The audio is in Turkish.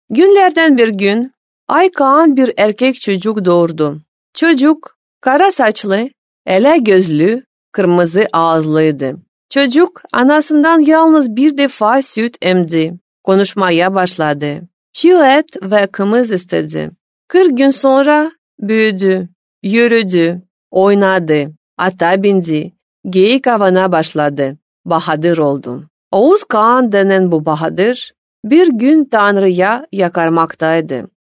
Günlerden bir gün Ay Kağan bir erkek çocuk doğurdu. Çocuk kara saçlı, ele gözlü, kırmızı ağızlıydı. Çocuk anasından yalnız bir defa süt emdi. Konuşmaya başladı. Çiğ et ve kımız istedi. 40 gün sonra büyüdü, yürüdü, oynadı, ata bindi, geyik avına başladı. Bahadır oldu. Oğuz Kağan denen bu bahadır bir gün Tanrı'ya yakarmaktaydı.